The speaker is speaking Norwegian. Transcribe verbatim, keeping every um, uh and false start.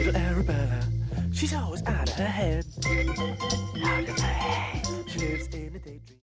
little Arabella. She's always out of her head.